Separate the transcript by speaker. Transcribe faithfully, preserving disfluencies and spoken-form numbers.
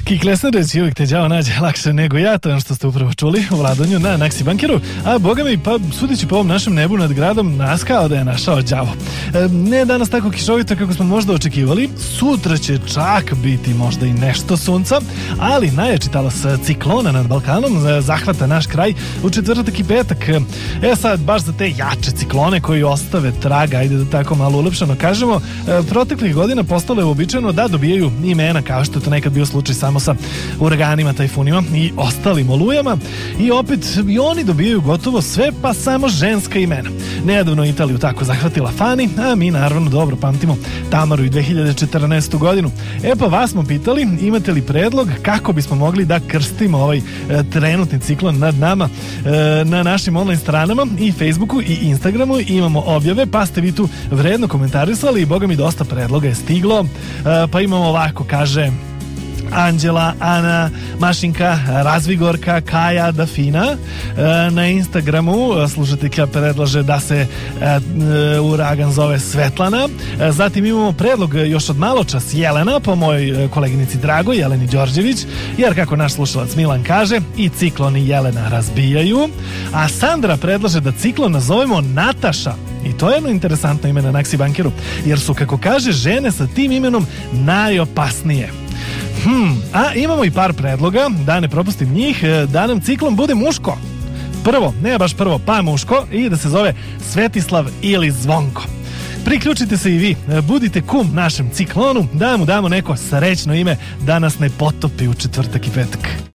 Speaker 1: Kiklesnareć uvijek te đavo nađe lakše nego ja, to je ono što ste upravo čuli u Vladonju na Naksi Bankeru, a boga mi, pa sudeći po ovom našem nebu nad gradom, nas kao da je našao đavo. E, ne danas tako kišovito kako smo možda očekivali, sutra će čak biti možda i nešto sunca, ali najjači talas ciklona nad Balkanom zahvata naš kraj u četvrtak i petak. E sad, baš za te jače ciklone koji ostave traga, ajde da tako malo ulepšano kažemo, e, proteklih godina postalo je uobičajeno da dobijaju imena kao što je to nekad bio slučaj samo sa uraganima, tajfunima i ostalim olujama, i opet i oni dobijaju gotovo sve, pa samo ženska imena. Nedavno Italiju tako zahvatila Fani, a mi naravno dobro pamtimo Tamaru i dve hiljade četrnaestu godinu. E pa vas smo pitali, imate li predlog kako bismo mogli da krstimo ovaj e, trenutni ciklon nad nama e, na našim online stranama i Facebooku i Instagramu imamo objave, pa ste vi tu vredno komentarisali i boga mi dosta predloga je stiglo. E, pa imamo ovako, kaže Anđela, Ana, Mašinka, Razvigorka, Kaja, Dafina. E, na Instagramu slušateljka predlaže da se e, uragan zove Svetlana. E, zatim imamo predlog još od maločas Jelena, po mojoj koleginici Dragoj, Jeleni Đorđević, jer kako naš slušalac Milan kaže, i ciklon i Jelena razbijaju. A Sandra predlaže da ciklon nazovemo Nataša. I to je jedno interesantno ime na Naksi Bankeru, jer su, kako kaže, žene sa tim imenom najopasnije. Hmm, a imamo i par predloga, da ne propustim njih, da nam ciklon bude muško. Prvo, ne baš prvo, pa muško, i da se zove Svetislav ili Zvonko. Priključite se i vi, budite kum našem ciklonu, da mu damo neko srećno ime da nas ne potopi u četvrtak i petak.